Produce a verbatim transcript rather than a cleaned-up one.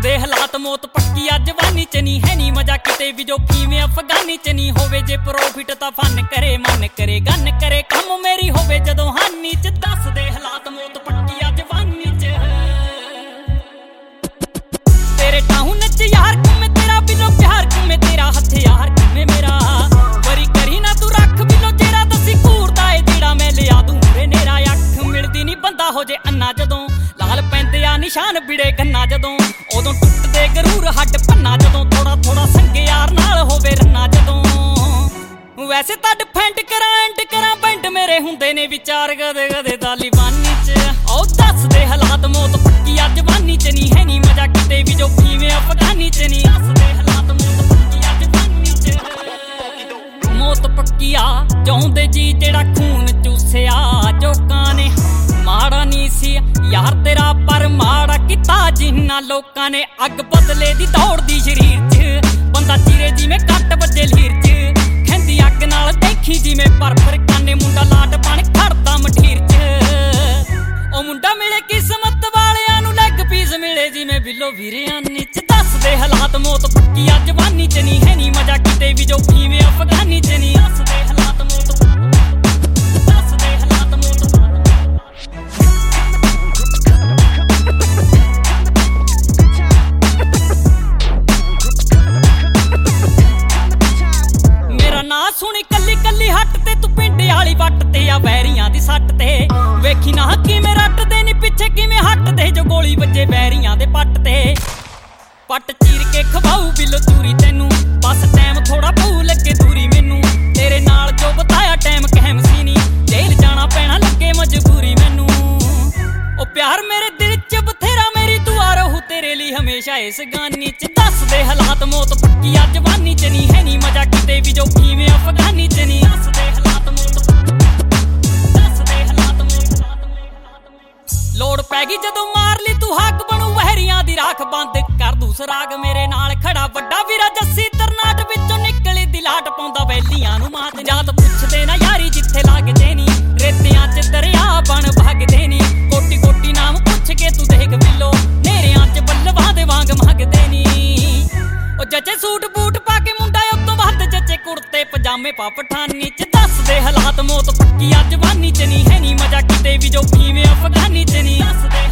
दे हालात मौत पक्की आ जवानी च नहीं है नी मजा किते भी जो फीमे अफगानी च नहीं होवे जे प्रॉफिट ता फन करे मन करे गन करे कम मेरी होवे जदों हानी च दस दे हालात मौत पक्की आ जवानी च तेरे टाउन च यार किवें तेरा बिलो प्यार किवें तेरा हथियार किवें मेरा वरी करी ना तू रख बिलो जेड़ा दसी घूरदा ए जेड़ा मैं लिया दूं रे नेरा अख मिलदी नहीं बंदा हो जे अन्ना जदों लाल पैंदे आ निशान बिड़े गन्ना जदों उदों टुटदे गरूर हड्ड भन्ना जदों थोड़ा थोड़ा संगे यार नाल होवे रन्ना जदों वैसे तां डिफेंड करां एंड करां पेंट मेरे हुंदे ने विचार गदे गदे तालिबानी च ओ दस दे हालात मौत पक्की आ जवानी च नहीं है नी मजा किते भी जो फीमे अफगानी च नहीं दस दे हालात मौत पक्की आ जवानी च मौत पक्की आ चाहुंदे जी जेड़ा खून चूसिया जोकां ने माड़ा नी सी यार तेरा पर माड़ा किता जिन्ना लोकां ने अग बदले दी दौड़दी शरीर च बंदा चिरे जिवें कट बजे लीर च खैंदी अग नाल देखी जिवें परफर काने मुंडा लाट बन खड़दा मठीर च ओ मुंडा मिले किस्मत वालियां नूं लैग पीस मिले जिवें बिलो वीरियानी च दस दे हालात मौत पक्की आ जवानी च नहीं है नी मजा किते भी जो फीमे अफगानी च नहीं दस दे हालात मौत दस दे हालात मौत सुनी कली कली हट ते तू पिंड आली वट ते आ वैरियां दी सट ते वेखी ना किवें रटदे नी पिछे किवें हटदे जो गोली वजे वैरियां दे पट ते पट चीर के खवाऊ बिलो चूरी तैनू बस टाइम थोड़ा पऊ लगे दूरी मैनू तेरे नाल जो बताया टाइम कहम सी नी जेल जाना पैना लगे मजबूरी मैनू ओ प्यार मेरे दिल च बथेरा मेरी दुआ रहू तेरे लिए हमेशा इस गानी च दस दे हालात मौत पक्की आ जवानी च नहीं है नी मजा किते भी जो फीमे अफगानी च नहीं दस दे हालात मौत दस दे हालात मौत लोड़ पैगी जदों मार ली तू हक बनू वहरियां दी राख बंद कर दू सराग मेरे नाल खड़ा वड्डा वीरा जस्सी तरनाट विचों निकली दी लाट पाउंदा वैलियां नू मात जात पुछदे ना यारी जिथे लगदे नी रेतियां च दरिया बन भगदे नी कोटी कोटी नाम पुछ के तू देख बिलो नेरियां च बल्लवां दे वांग मंगदे नी ओ जचे सूट बूट पा के मुंडा उतों वध जचे कुर्ते पजामे पा पठानी च दस दे हालात मौत पक्की आ जवानी च नहीं है नी मजा किते भी जो फीमे अफगानी च नहीं दस दे